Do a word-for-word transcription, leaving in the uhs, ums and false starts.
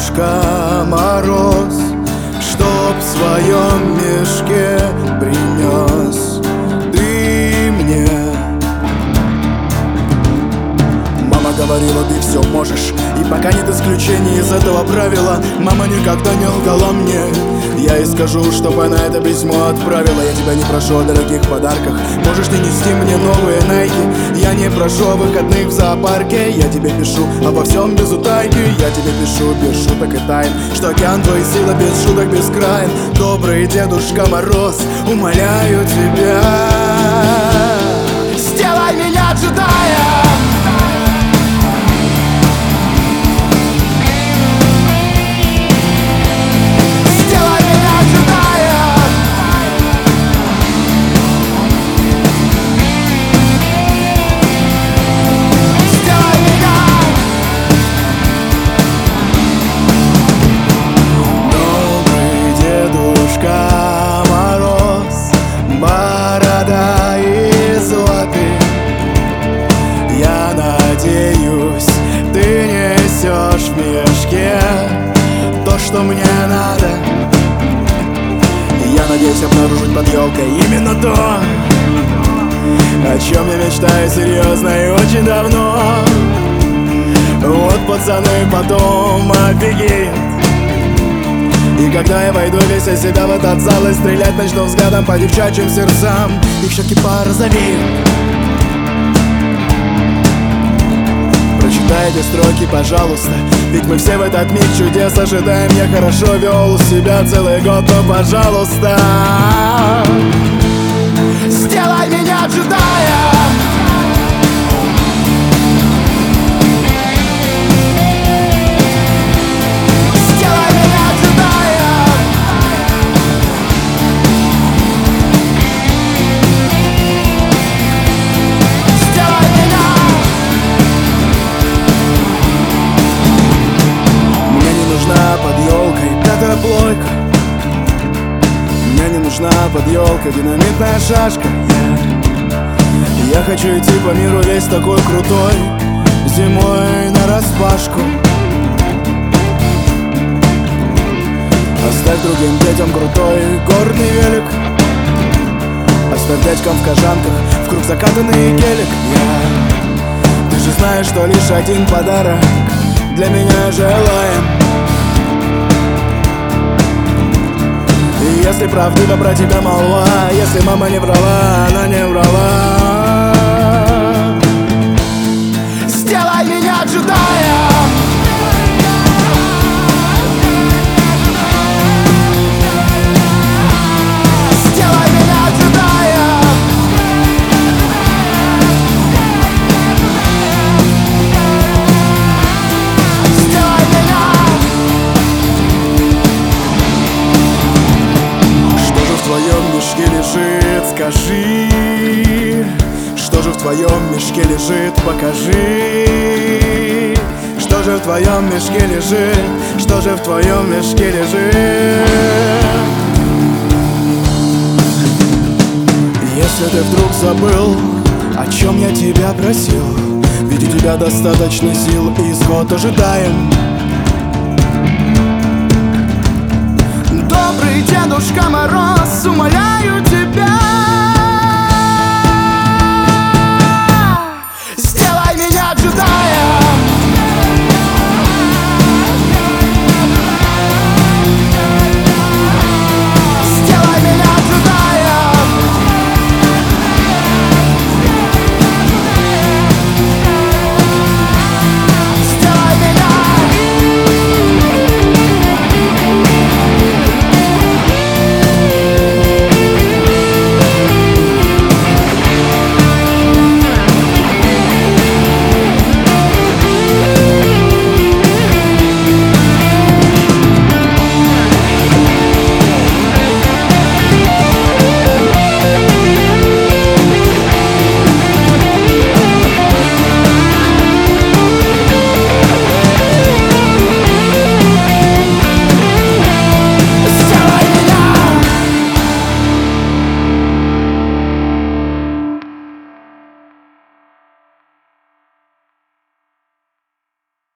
Дедушка Мороз, чтоб в своем мешке принес ты мне. Мама говорила, ты все можешь, и пока нет исключений из этого правила. Мама никогда не лгала мне. Я ей скажу, чтоб она это письмо отправила. Я тебя не прошу о дорогих подарках, можешь ты нести мне новые найки. Я не прошу о выходных в зоопарке. Я тебе пишу обо всем без утайки. Я тебе пишу без шуток и тайн, что океан твоей силы без шуток бескраен. Добрый Дедушка Мороз, умоляю тебя, сделай меня джедаем. Надеюсь, ты несешь в мешке то, что мне надо. Я надеюсь обнаружить под елкой именно то, о чем я мечтаю серьезно и очень давно. Вот пацаны потом офигеют. И когда я войду весь из себя в этот зал и стрелять начну взглядом по девчачьим сердцам, их щеки порозовеют. Прочитайте строки, пожалуйста, ведь мы все в этот миг чудес ожидаем. Я хорошо вел себя целый год, но пожалуйста, сделай меня джедаем. Сделай меня джедаем. Сделай меня. Под елкой пятая плойка, мне не нужна под елкой динамитная шашка. Я, я хочу идти по миру весь такой крутой, зимой нараспашку. Оставь другим детям крутой горный велик, оставь дядькам в кожанках в круг закатанный гелик. Я, ты же знаешь, что лишь один подарок для меня желаем. Если правдива про тебя молва, если мама не врала, она не врала. Сделай меня джедаем. Сделай меня джедаем. Сделай меня. В твоем мешке лежит, скажи, что же в твоем мешке лежит, покажи. Что же в твоем мешке лежит, что же в твоем мешке лежит. Если ты вдруг забыл, о чем я тебя просил, ведь у тебя достаточно сил и исход ожидаем. Добрый Дедушка Мороз, умоляю